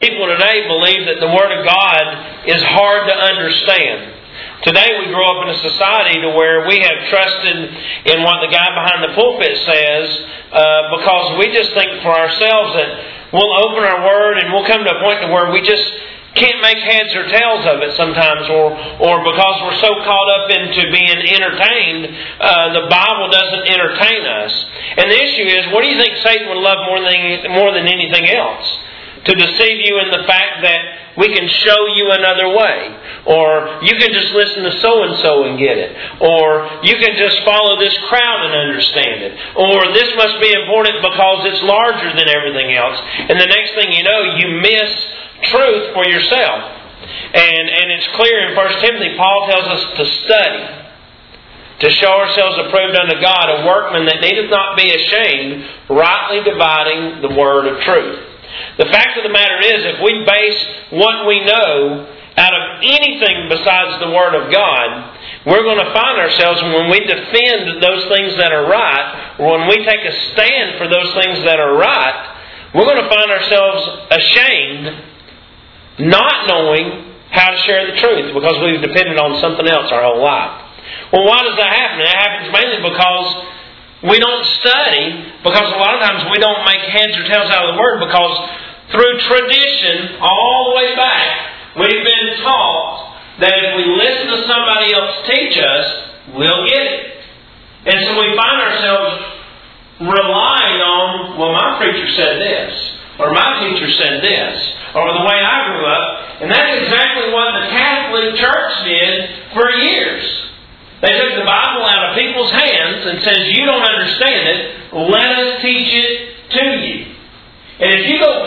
People today believe that the Word of God is hard to understand. Today we grow up in a society to where we have trusted in what the guy behind the pulpit says because we just think for ourselves that we'll open our Word and we'll come to a point to where we just can't make heads or tails of it sometimes, or because we're so caught up into being entertained, the Bible doesn't entertain us. And the issue is, what do you think Satan would love more than anything else? To deceive you in the fact that we can show you another way. Or you can just listen to so-and-so and get it. Or you can just follow this crowd and understand it. Or this must be important because it's larger than everything else. And the next thing you know, you miss truth for yourself. And it's clear in 1 Timothy, Paul tells us to study, to show ourselves approved unto God, a workman that needeth not be ashamed, rightly dividing the word of truth. The fact of the matter is, if we base what we know out of anything besides the Word of God, we're going to find ourselves, when we defend those things that are right, or when we take a stand for those things that are right, we're going to find ourselves ashamed, not knowing how to share the truth, because we've depended on something else our whole life. Well, why does that happen? It happens mainly because we don't study, because a lot of times we don't make heads or tails out of the Word, because through tradition, all the way back, we've been taught that if we listen to somebody else teach us, we'll get it. And so we find ourselves relying on, well, my preacher said this, or my teacher said this, or the way I grew up. And that's exactly what the Catholic Church did for years. They took the Bible out of people's hands and says, you don't understand it, let us teach it to you. And if you go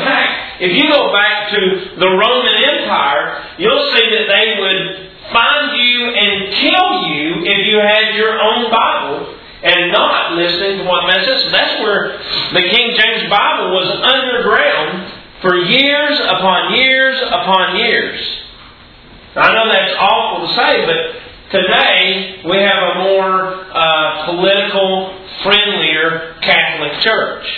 back to the Roman Empire, you'll see that they would find you and kill you if you had your own Bible and not listening to what man says. So that's where the King James Bible was underground for years upon years upon years. I know that's awful to say, but today, we have a more political, friendlier Catholic Church.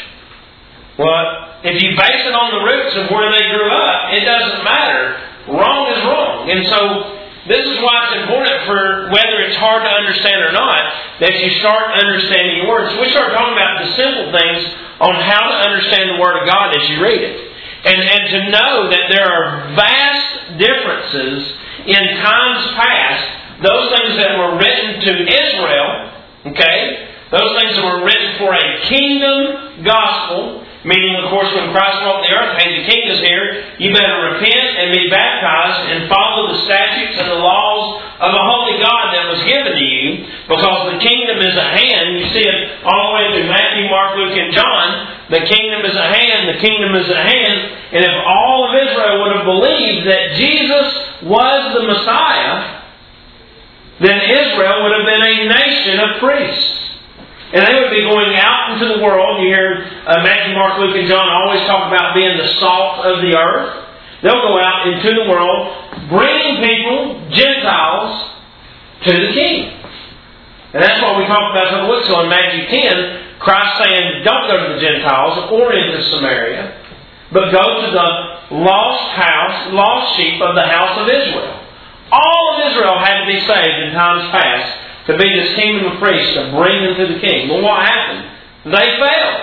Well, if you base it on the roots of where they grew up, it doesn't matter. Wrong is wrong. And so, this is why it's important, for whether it's hard to understand or not, that you start understanding your Word. So we start talking about the simple things on how to understand the Word of God as you read it. And to know that there are vast differences in times past. Those things that were written to Israel, okay? Those things that were written for a kingdom gospel, meaning, of course, when Christ walked the earth, hey, the king is here, you better repent and be baptized and follow the statutes and the laws of a holy God that was given to you, because the kingdom is at hand. You see it all the way through Matthew, Mark, Luke, and John. The kingdom is at hand, the kingdom is at hand. And if all of Israel would have believed that Jesus was the Messiah, then Israel would have been a nation of priests. And they would be going out into the world. You hear Matthew, Mark, Luke, and John always talk about being the salt of the earth. They'll go out into the world, bringing people, Gentiles, to the King. And that's what we talked about a couple weeks ago in Matthew 10. Christ saying, don't go to the Gentiles or into Samaria, but go to the lost sheep of the house of Israel. All of Israel had to be saved in times past to be this kingdom of priests, to bring them to the king. Well, what happened? They failed.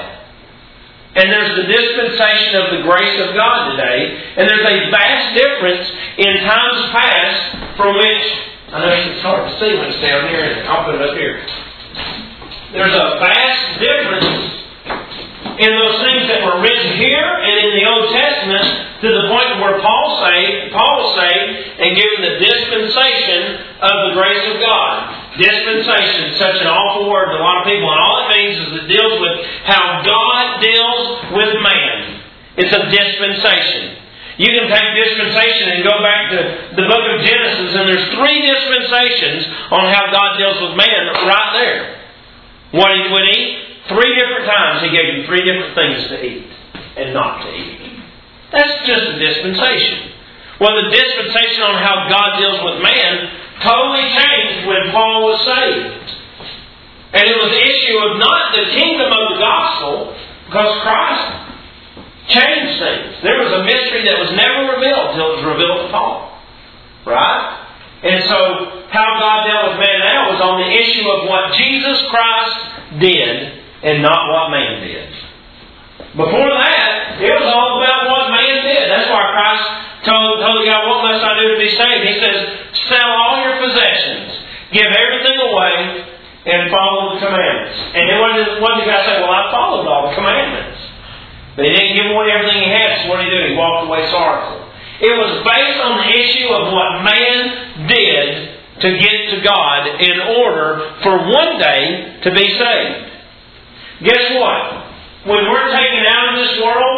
And there's the dispensation of the grace of God today. And there's a vast difference in times past from which, I know it's hard to see when it's down here, and I'll put it up here. There's a vast difference in those things that were written here and in the Old Testament, to the point where Paul was saved and given the dispensation of the grace of God. Dispensation, such an awful word to a lot of people, and all it means is it deals with how God deals with man. It's a dispensation. You can take dispensation and go back to the book of Genesis, and there's 3 dispensations on how God deals with man right there. What he would eat, 3 different times He gave you 3 different things to eat and not to eat. That's just a dispensation. Well, the dispensation on how God deals with man totally changed when Paul was saved. And it was the issue of not the kingdom of the gospel, because Christ changed things. There was a mystery that was never revealed until it was revealed to Paul. Right? And so, how God dealt with man now was on the issue of what Jesus Christ did and not what man did. Before that, it was all about what man did. That's why Christ told the guy, what must I do to be saved? He says, sell all your possessions, give everything away, and follow the commandments. And then what did the guy say? Well, I followed all the commandments. But he didn't give away everything he had, so what did he do? He walked away sorrowful. It was based on the issue of what man did to get to God in order for one day to be saved. Guess what? When we're taken out of this world,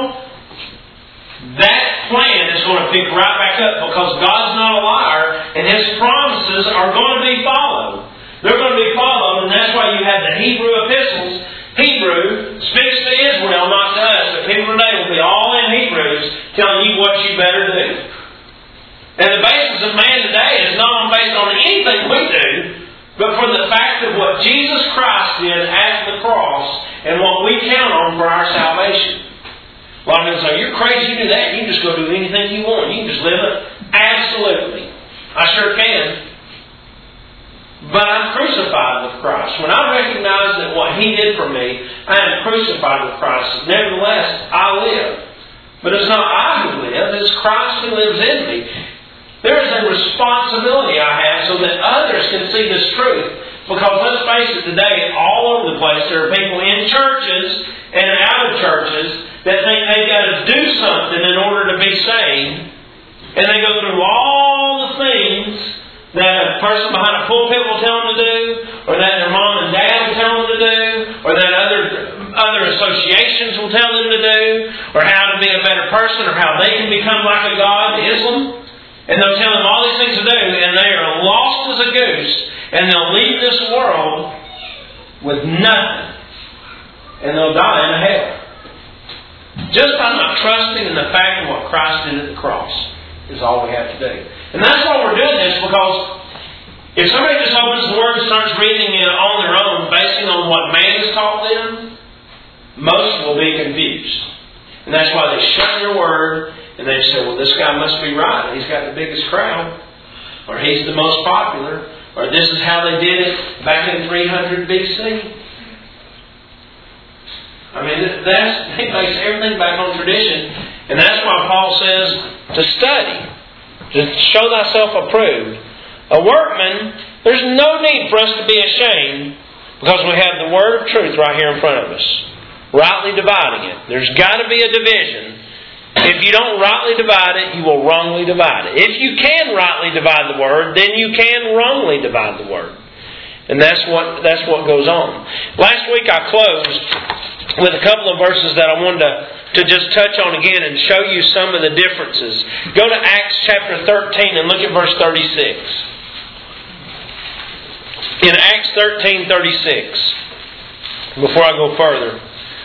that plan is going to pick right back up because God's not a liar and His promises are going to be followed. They're going to be followed, and that's why you have the Hebrew epistles. Hebrew speaks to Israel, not to us. But people today will be all in Hebrews telling you what you better do. And the basis of man today is not based on anything we do, but for the fact of what Jesus Christ did at the cross and what we count on for our salvation. A lot of people say, you're crazy, you do that. You can just go do anything you want. You can just live it. Absolutely. I sure can. But I'm crucified with Christ. When I recognize that what He did for me, I am crucified with Christ. Nevertheless, I live. But it's not I who live, it's Christ who lives in me. There is a responsibility I have so that others can see this truth. Because let's face it, today, all over the place, there are people in churches and out of churches that think they've got to do something in order to be saved. And they go through all the things that a person behind a pulpit will tell them to do, or that their mom and dad will tell them to do, or that other associations will tell them to do, or how to be a better person, or how they can become like a god, Islam. And they'll tell them all these things to do, and they are lost as a goose, and they'll leave this world with nothing. And they'll die in a hell. Just by not trusting in the fact of what Christ did at the cross is all we have to do. And that's why we're doing this, because if somebody just opens the Word and starts reading it on their own, basing on what man has taught them, most will be confused. And that's why they shut their Word and they say, well, this guy must be right. He's got the biggest crowd. Or he's the most popular. Or this is how they did it back in 300 BC. I mean, they base everything back on tradition. And that's why Paul says to study. To show thyself approved. A workman, there's no need for us to be ashamed because we have the word of truth right here in front of us. Rightly dividing it. There's got to be a division. If you don't rightly divide it, you will wrongly divide it. If you can rightly divide the Word, then you can wrongly divide the Word. And that's what goes on. Last week I closed with a couple of verses that I wanted to just touch on again and show you some of the differences. Go to Acts chapter 13 and look at verse 36. In Acts 13:36, before I go further,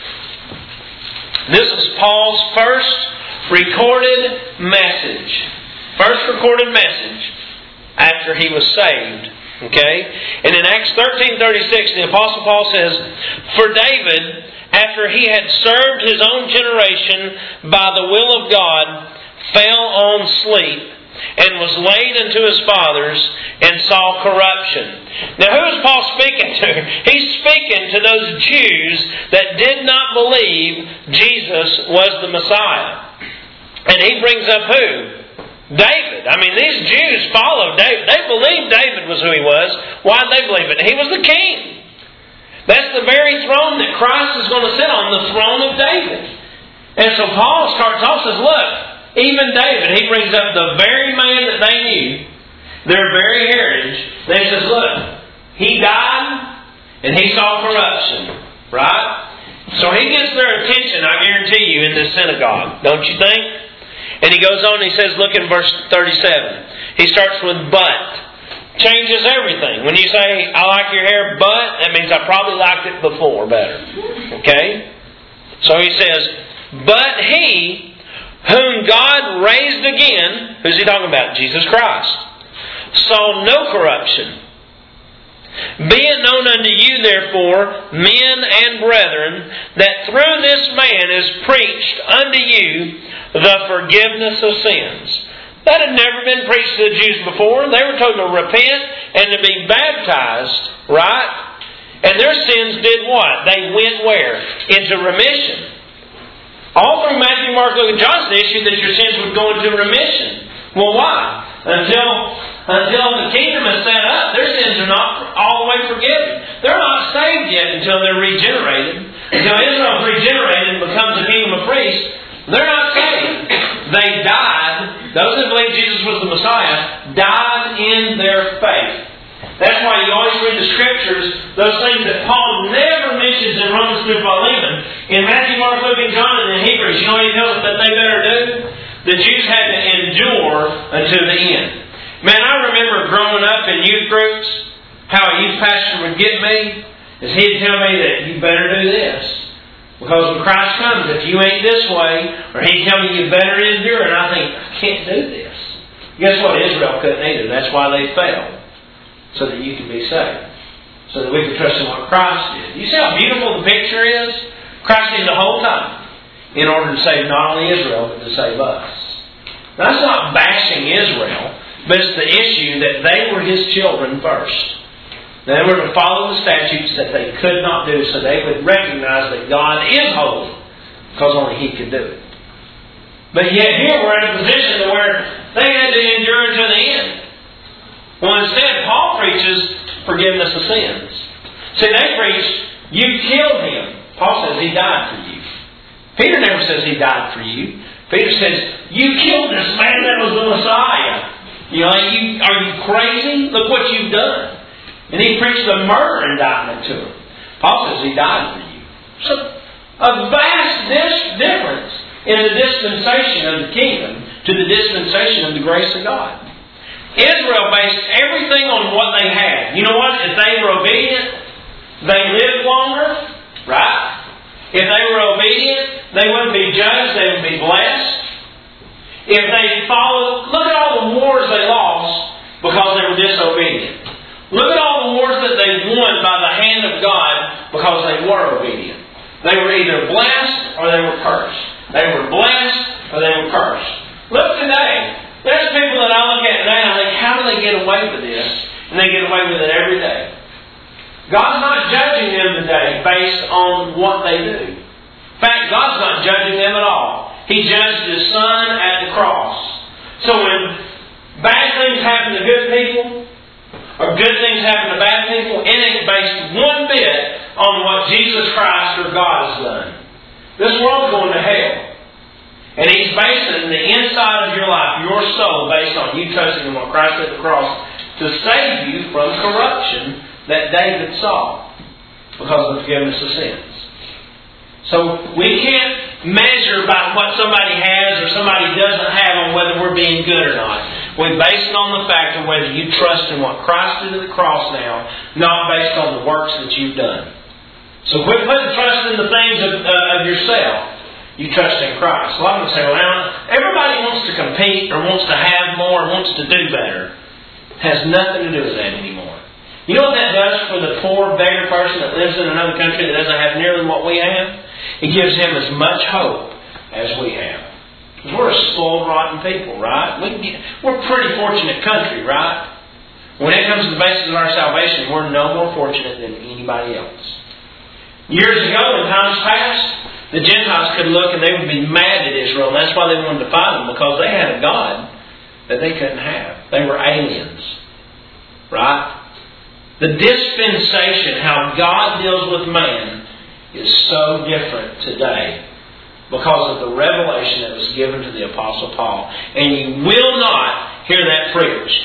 this is Paul's first recorded message. First recorded message after he was saved. Okay? And in Acts 13:36, the Apostle Paul says, for David, after he had served his own generation by the will of God, fell on sleep and was laid unto his fathers and saw corruption. Now who is Paul speaking to? He's speaking to those Jews that did not believe Jesus was the Messiah. And he brings up who? David. I mean, these Jews followed David. They believed David was who he was. Why did they believe it? He was the king. That's the very throne that Christ is going to sit on, the throne of David. And so Paul starts off and says, look, even David, he brings up the very man that they knew, their very heritage. They says, look, he died and he saw corruption. Right? So he gets their attention, I guarantee you, in this synagogue. Don't you think? And he goes on and he says, look in verse 37. He starts with but. Changes everything. When you say, I like your hair, but, that means I probably liked it before better. Okay? So he says, but he whom God raised again, who's he talking about? Jesus Christ. Saw no corruption. Be it known unto you, therefore, men and brethren, that through this man is preached unto you the forgiveness of sins. That had never been preached to the Jews before. They were told to repent and to be baptized, right? And their sins did what? They went where? Into remission. All through Matthew, Mark, Luke, and John's the issue that your sins would go into remission. Well, why? Until the kingdom is set up, their sins are not all the way forgiven. They're not saved yet until they're regenerated. Until Israel is regenerated and becomes a kingdom of priests, they're not saved. They died. Those who believe Jesus was the Messiah died in their faith. That's why you always read the Scriptures, those things that Paul never mentions in Romans through Philemon. In Matthew, Mark, Luke, and John, and in Hebrews, you know what he tells us that they better do? The Jews had to endure until the end. Man, I remember growing up in youth groups, how a youth pastor would get me, is he'd tell me that you better do this. Because when Christ comes, if you ain't this way, or he'd tell me you better endure, and I think, I can't do this. Guess what? Israel couldn't either. That's why they failed. So that you could be saved. So that we could trust in what Christ did. You see how beautiful the picture is? Christ did the whole time in order to save not only Israel, but to save us. Now, that's not bashing Israel, but it's the issue that they were His children first. They were to follow the statutes that they could not do, so they would recognize that God is holy, because only He could do it. But yet here we're in a position where they had to endure to the end. Well, instead, Paul preaches forgiveness of sins. See, they preach, you killed Him. Paul says He died for you. Peter never says He died for you. Peter says, you killed this man that was the Messiah. You know, are you crazy? Look what you've done. And he preached the murder indictment to him. Paul says He died for you. So, a vast difference in the dispensation of the kingdom to the dispensation of the grace of God. Israel based everything on what they had. You know what? If they were obedient, they lived longer, right? If they were obedient, they wouldn't be judged, they would be blessed. If they followed, look at all the wars they lost because they were disobedient. Look at all the wars that they won by the hand of God because they were obedient. They were either blessed or they were cursed. They were blessed or they were cursed. Look today. There's people that I look at today and I think, how do they get away with this? And they get away with it every day. God's not judging them today based on what they do. In fact, God's not judging them at all. He judged His Son at the cross. So when bad things happen to good people, or good things happen to bad people, it ain't based one bit on what Jesus Christ or God has done. This world's going to hell. And He's basing the inside of your life, your soul, based on you trusting in what Christ did at the cross to save you from corruption that David saw because of the forgiveness of sins. So we can't measure by what somebody has or somebody doesn't have on whether we're being good or not. We base it on the fact of whether you trust in what Christ did at the cross now, not based on the works that you've done. So quit putting trust in the things of yourself. You trust in Christ. A lot of them say, well, everybody wants to compete or wants to have more or wants to do better. It has nothing to do with that anymore. You know what that does for the poor beggar person that lives in another country that doesn't have nearly what we have? It gives him as much hope as we have. Because we're a spoiled, rotten people, right? We're a pretty fortunate country, right? When it comes to the basis of our salvation, we're no more fortunate than anybody else. Years ago, in times past, the Gentiles could look and they would be mad at Israel. And that's why they wanted to fight them, because they had a God that they couldn't have. They were aliens. Right? The dispensation, how God deals with man, is so different today because of the revelation that was given to the Apostle Paul. And you will not hear that preached.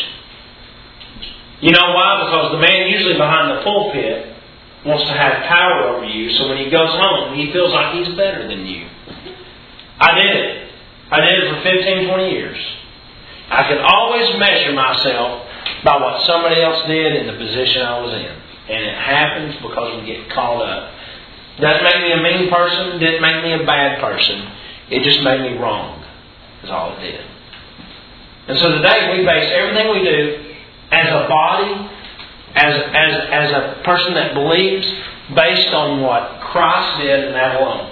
You know why? Because the man usually behind the pulpit wants to have power over you, so when he goes home, he feels like he's better than you. I did it for 15, 20 years. I could always measure myself by what somebody else did in the position I was in. And it happens because we get caught up. Doesn't make me a mean person, didn't make me a bad person. It just made me wrong, is all it did. And so today we base everything we do as a body as a person that believes based on what Christ did and that alone.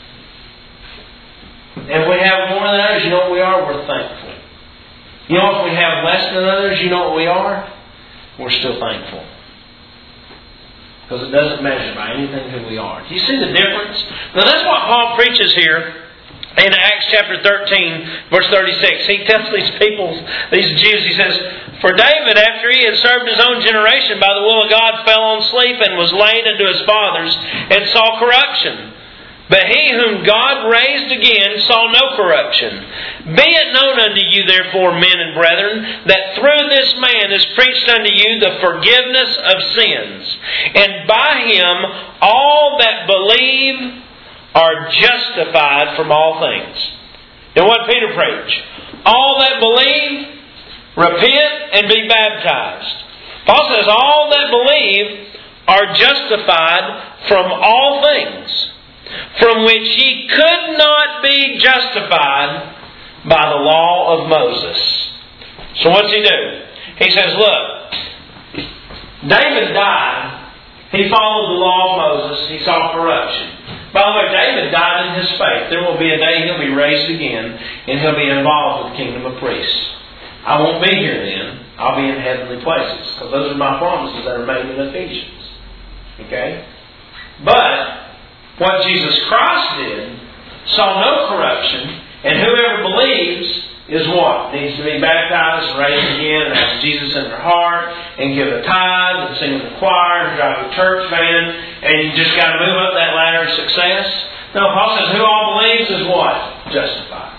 If we have more than others, you know what we are? We're thankful. You know, if we have less than others, you know what we are? We're still thankful. Because it doesn't measure by anything who we are. Do you see the difference? Now that's what Paul preaches here in Acts chapter 13, verse 36. He tells these people, these Jews, he says, "For David, after he had served his own generation by the will of God, fell on sleep and was laid unto his fathers and saw corruption. But he whom God raised again saw no corruption. Be it known unto you, therefore, men and brethren, that through this man is preached unto you the forgiveness of sins. And by him all that believe are justified from all things." And what did Peter preach? All that believe, repent and be baptized. Paul says all that believe are justified from all things, from which ye could not be justified by the law of Moses. So what's he do? He says, look, David died. He followed the law of Moses. He saw corruption. By the way, David died in his faith. There will be a day he'll be raised again and he'll be involved with the kingdom of priests. I won't be here then. I'll be in heavenly places, because those are my promises that are made in Ephesians. Okay? But what Jesus Christ did saw no corruption, and whoever believes is what? Needs to be baptized and raised again and have Jesus in their heart and give a tithe and sing in the choir and drive a church van, and you just got to move up that ladder of success. No, Paul says who all believes is what? Justified.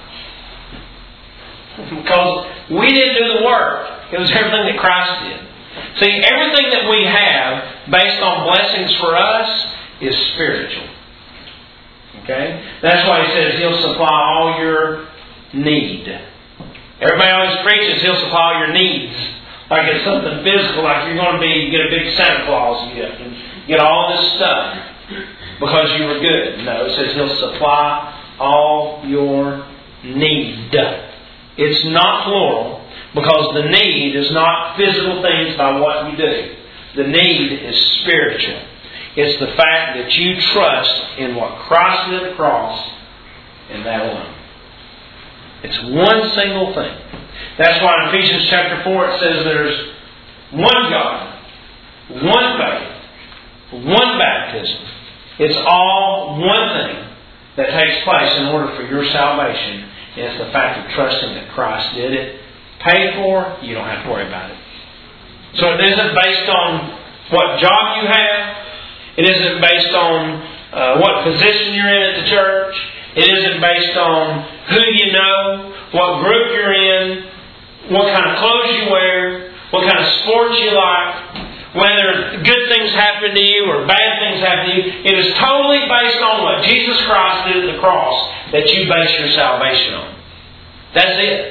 Because we didn't do the work. It was everything that Christ did. See, everything that we have based on blessings for us is spiritual. Okay? That's why he says He'll supply all your need. Everybody always preaches He'll supply all your needs. Like it's something physical, like you're going to get a big Santa Claus gift and get all this stuff because you were good. No, it says He'll supply all your need. It's not plural, because the need is not physical things by what you do. The need is spiritual. It's the fact that you trust in what Christ did at the cross and that alone. It's one single thing. That's why in Ephesians chapter 4 it says there's one God, one faith, one baptism. It's all one thing that takes place in order for your salvation. And it's the fact of trusting that Christ did it. Paid for, you don't have to worry about it. So it isn't based on what job you have. It isn't based on what position you're in at the church. It isn't based on who you know, what group you're in, what kind of clothes you wear, what kind of sports you like, whether good things happen to you or bad things happen to you. It is totally based on what Jesus Christ did at the cross that you base your salvation on. That's it.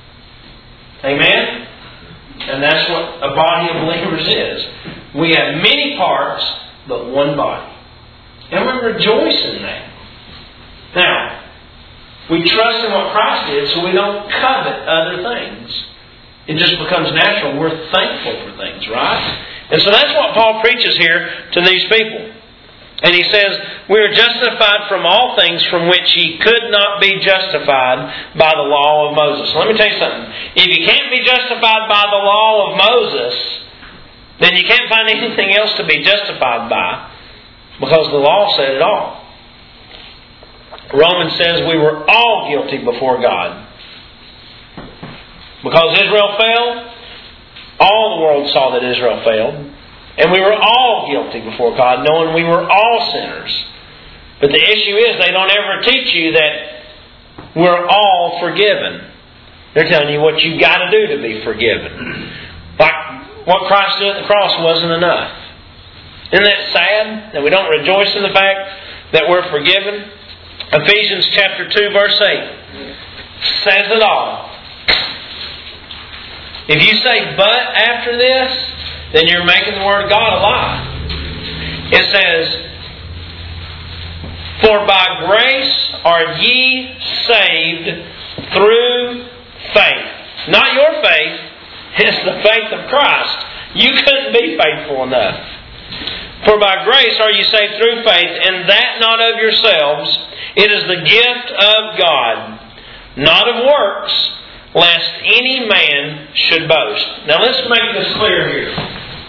Amen? And that's what a body of believers is. We have many parts, but one body. And we rejoice in that. Now, we trust in what Christ did, so we don't covet other things. It just becomes natural. We're thankful for things, right? And so that's what Paul preaches here to these people. And he says, we are justified from all things from which ye could not be justified by the law of Moses. So let me tell you something. If you can't be justified by the law of Moses, then you can't find anything else to be justified by, because the law said it all. Romans says we were all guilty before God. Because Israel failed, all the world saw that Israel failed. And we were all guilty before God, knowing we were all sinners. But the issue is they don't ever teach you that we're all forgiven. They're telling you what you've got to do to be forgiven. Like what Christ did at the cross wasn't enough. Isn't that sad that we don't rejoice in the fact that we're forgiven? Ephesians chapter 2 verse 8 says it all. If you say but after this, then you're making the Word of God a lie. It says, for by grace are ye saved through faith. Not your faith, it's the faith of Christ. You couldn't be faithful enough. For by grace are you saved through faith, and that not of yourselves. It is the gift of God, not of works, lest any man should boast. Now let's make this clear here.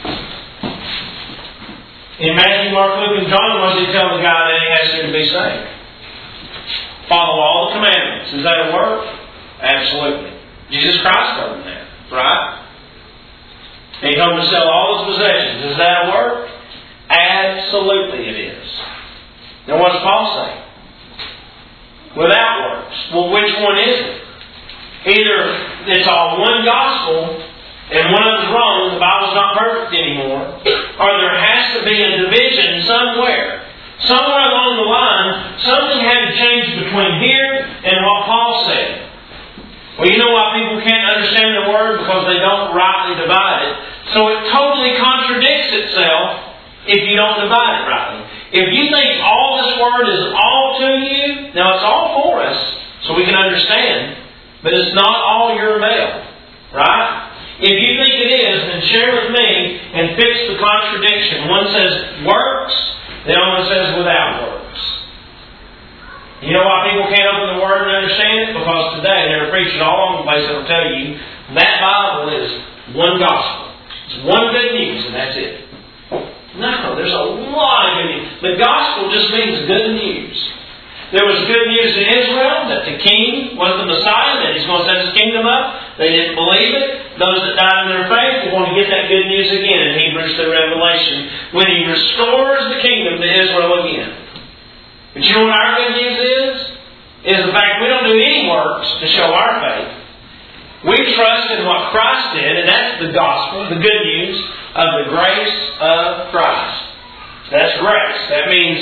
In Matthew, Mark, Luke, and John, what does he tell the guy that he has to be saved? Follow all the commandments. Is that a work? Absolutely. Jesus Christ told him that, right? He told him to sell all his possessions. Is that a work? Absolutely it is. Now what does Paul say? Without works. Well, which one is it? Either it's all one gospel and one of them's wrong, the Bible's not perfect anymore, or there has to be a division somewhere. Somewhere along the line, something had to change between here and what Paul said. Well, you know why people can't understand the Word? Because they don't rightly divide it. So it totally contradicts itself if you don't divide it rightly. If you think all this Word is all to you, now it's all for us, so we can understand, but it's not all your mail. Right? If you think it is, then share with me and fix the contradiction. One says works, the other one says without works. You know why people can't open the Word and understand it? Because today they're preaching all over the place that will tell you that Bible is one gospel. It's one good news and that's it. No, there's a lot of good news. The gospel just means good news. There was good news in Israel that the king was the Messiah, that He's going to set His kingdom up. They didn't believe it. Those that died in their faith are going to get that good news again in Hebrews to Revelation when He restores the kingdom to Israel again. But you know what our good news is? Is the fact we don't do any works to show our faith. We trust in what Christ did, and that's the gospel, the good news of the grace of Christ. That's grace. That means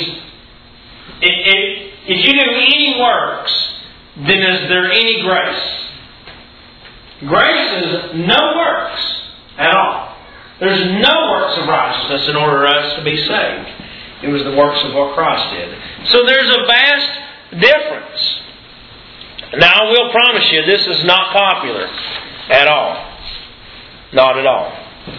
if you do any works, then is there any grace? Grace is no works at all. There's no works of righteousness in order for us to be saved. It was the works of what Christ did. So there's a vast difference. Now I will promise you this is not popular at all. Not at all.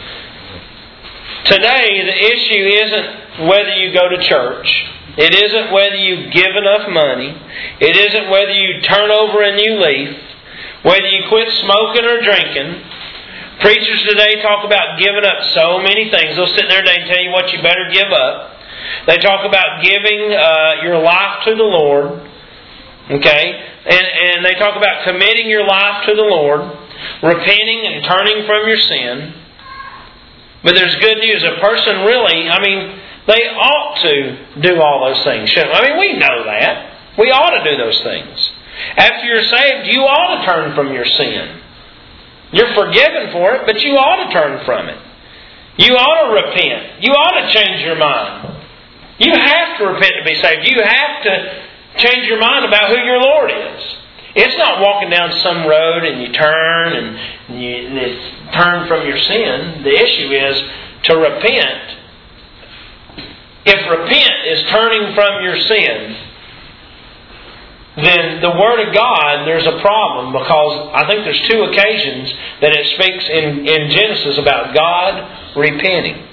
Today the issue isn't whether you go to church. It isn't whether you give enough money. It isn't whether you turn over a new leaf. Whether you quit smoking or drinking. Preachers today talk about giving up so many things. They'll sit there today and tell you what you better give up. They talk about giving your life to the Lord. Okay? And they talk about committing your life to the Lord. Repenting and turning from your sin. But there's good news. A person really, they ought to do all those things, shouldn't they? We know that. We ought to do those things. After you're saved, you ought to turn from your sin. You're forgiven for it, but you ought to turn from it. You ought to repent. You ought to change your mind. You have to repent to be saved. You have to change your mind about who your Lord is. It's not walking down some road and you turn and you turn from your sin. The issue is to repent. If repent is turning from your sin, then the Word of God, there's a problem, because I think there's two occasions that it speaks in Genesis about God repenting.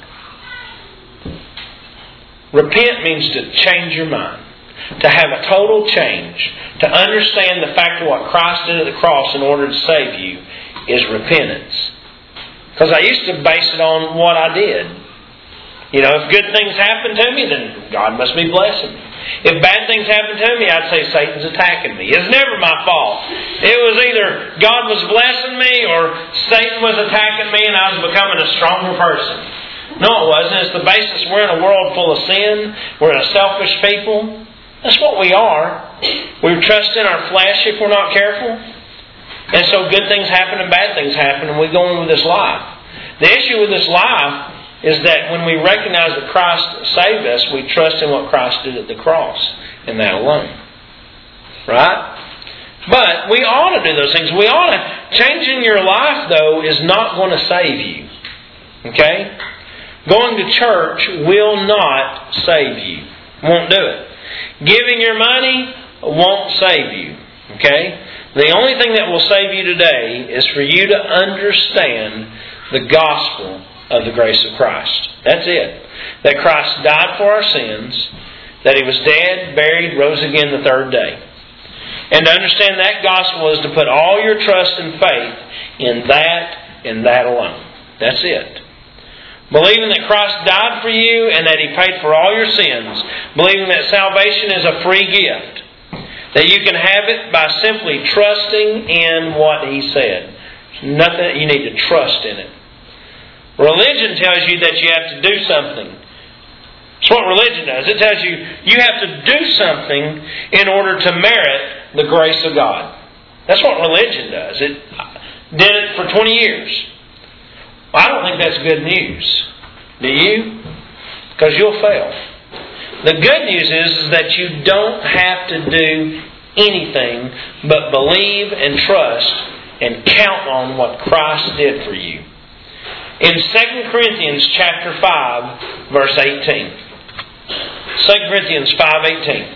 Repent means to change your mind, to have a total change, to understand the fact of what Christ did at the cross in order to save you is repentance. Because I used to base it on what I did. If good things happen to me, then God must be blessing me. If bad things happen to me, I'd say Satan's attacking me. It's never my fault. It was either God was blessing me or Satan was attacking me and I was becoming a stronger person. No, it wasn't. It's the basis. We're in a world full of sin. We're a selfish people. That's what we are. We trust in our flesh if we're not careful. And so good things happen and bad things happen and we go on with this life. The issue with this life is that when we recognize that Christ saved us, we trust in what Christ did at the cross, and that alone. Right? But we ought to do those things. We ought to. Changing your life, though, is not going to save you. Okay? Going to church will not save you. Won't do it. Giving your money won't save you. Okay? The only thing that will save you today is for you to understand the gospel of the grace of Christ. That's it. That Christ died for our sins, that He was dead, buried, rose again the third day. And to understand that gospel is to put all your trust and faith in that alone. That's it. Believing that Christ died for you and that He paid for all your sins. Believing that salvation is a free gift. That you can have it by simply trusting in what He said. There's nothing, you need to trust in it. Religion tells you that you have to do something. That's what religion does. It tells you you have to do something in order to merit the grace of God. That's what religion does. It did it for 20 years. Well, I don't think that's good news. Do you? Because you'll fail. The good news is that you don't have to do anything but believe and trust and count on what Christ did for you. In 2 Corinthians chapter 5, verse 18. 2 Corinthians 5:18.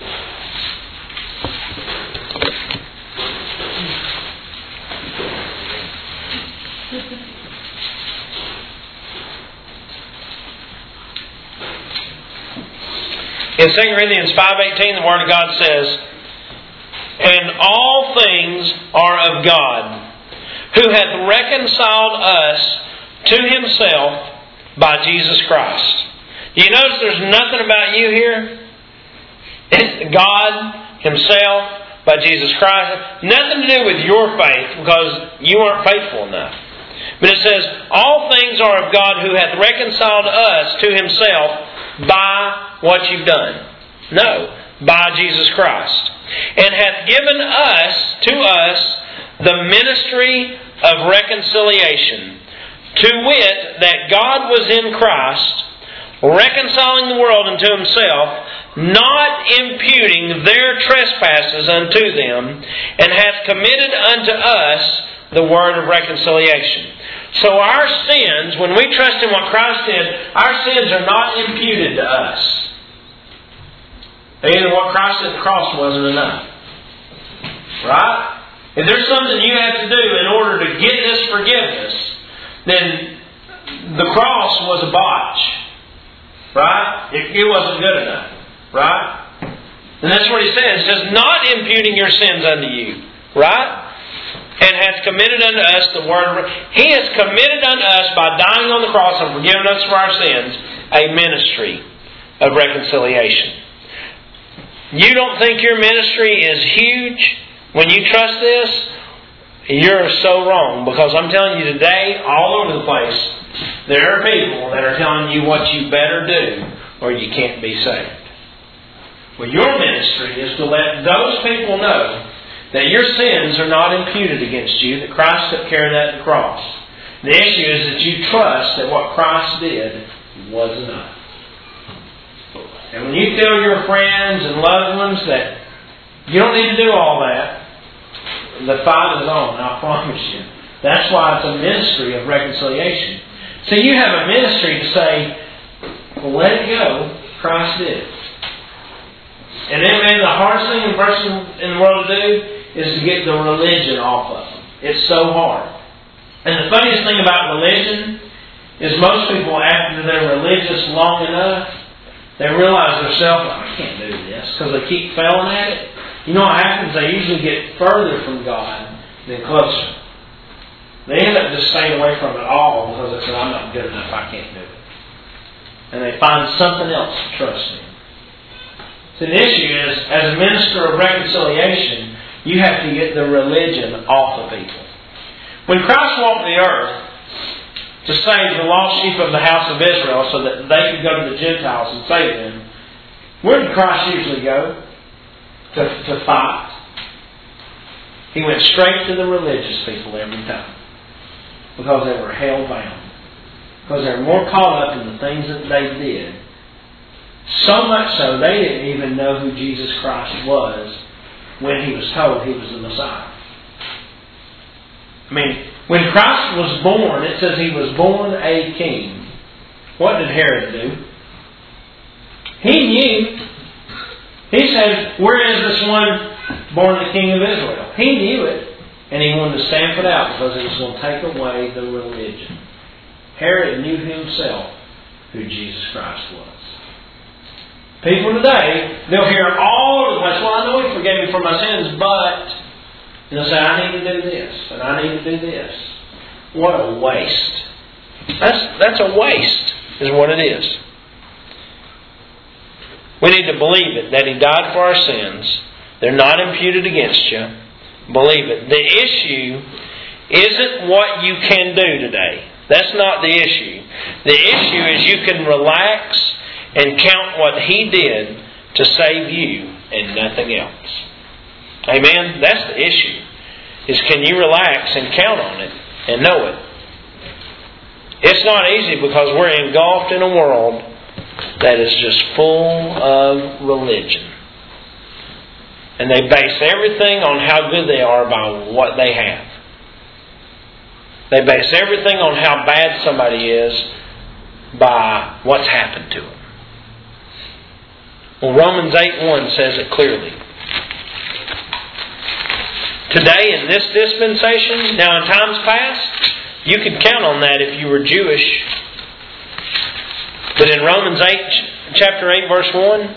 In 2 Corinthians 5:18, the Word of God says, "And all things are of God, who hath reconciled us to Himself by Jesus Christ." Do you notice there's nothing about you here? It's God Himself by Jesus Christ. Nothing to do with your faith because you aren't faithful enough. But it says, all things are of God who hath reconciled us to Himself by what you've done. No, by Jesus Christ. And hath given to us, the ministry of reconciliation. To wit, that God was in Christ, reconciling the world unto Himself, not imputing their trespasses unto them, and hath committed unto us the word of reconciliation. So our sins, when we trust in what Christ did, our sins are not imputed to us. Either what Christ did at the cross wasn't enough. Right? If there's something you have to do in order to get this forgiveness, then the cross was a botch. Right? It wasn't good enough. Right? And that's what He says. It says, not imputing your sins unto you. Right? And hath committed unto us the word of... He has committed unto us, by dying on the cross and forgiving us for our sins, a ministry of reconciliation. You don't think your ministry is huge when you trust this? You're so wrong. Because I'm telling you today, all over the place, there are people that are telling you what you better do or you can't be saved. Well, your ministry is to let those people know that your sins are not imputed against you, that Christ took care of that at the cross. The issue is that you trust that what Christ did was enough. And when you tell your friends and loved ones that you don't need to do all that, the fight is on, I promise you. That's why it's a ministry of reconciliation. So you have a ministry to say, well, let it go, Christ did it. And then maybe the hardest thing a person in the world to do is to get the religion off of them. It's so hard. And the funniest thing about religion is most people, after they're religious long enough, they realize themselves, I can't do this, because they keep failing at it. You know what happens? They usually get further from God than closer. They end up just staying away from it all because they say, I'm not good enough, I can't do it. And they find something else to trust in. So the issue is, as a minister of reconciliation, you have to get the religion off of people. When Christ walked the earth to save the lost sheep of the house of Israel so that they could go to the Gentiles and save them, where did Christ usually go to fight? He went straight to the religious people every time. Because they were hell-bound. Because they were more caught up in the things that they did. So much so, they didn't even know who Jesus Christ was when He was told He was the Messiah. I mean, when Christ was born, it says He was born a king. What did Herod do? He knew. He said, where is this one born the King of Israel? He knew it. And he wanted to stamp it out because it was going to take away the religion. Herod knew himself who Jesus Christ was. People today, they'll hear all of this. Well, I know He forgave me for my sins, but they'll say, I need to do this, and I need to do this. What a waste. That's a waste, is what it is. We need to believe it, that He died for our sins. They're not imputed against you. Believe it. The issue isn't what you can do today. That's not the issue. The issue is you can relax and count what He did to save you and nothing else. Amen? That's the issue. Is can you relax and count on it and know it? It's not easy because we're engulfed in a world that is just full of religion. And they base everything on how good they are by what they have. They base everything on how bad somebody is by what's happened to them. Well, Romans 8:1 says it clearly. Today, in this dispensation, now in times past, you could count on that if you were Jewish. But in Romans 8, chapter 8, verse 1,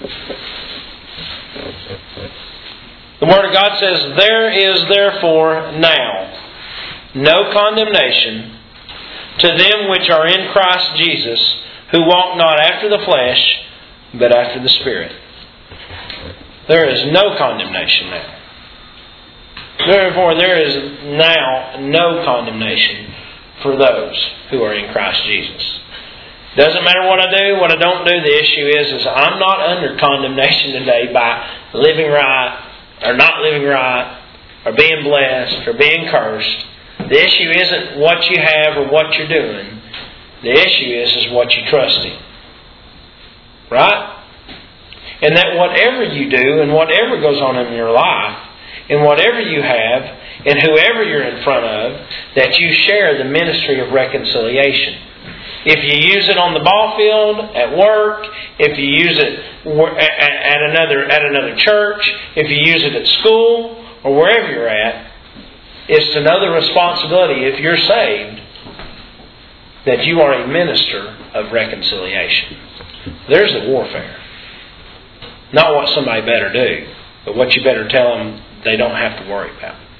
the Word of God says, there is therefore now no condemnation to them which are in Christ Jesus, who walk not after the flesh, but after the Spirit. There is no condemnation now. Therefore, there is now no condemnation for those who are in Christ Jesus. Doesn't matter what I do, what I don't do. The issue is I'm not under condemnation today by living right or not living right or being blessed or being cursed. The issue isn't what you have or what you're doing. The issue is what you trust in. Right? And that whatever you do and whatever goes on in your life and whatever you have and whoever you're in front of, that you share the ministry of reconciliation. If you use it on the ball field, at work, if you use it at another church, if you use it at school or wherever you're at, it's another responsibility, if you're saved, that you are a minister of reconciliation. There's the warfare. Not what somebody better do, but what you better tell them they don't have to worry about.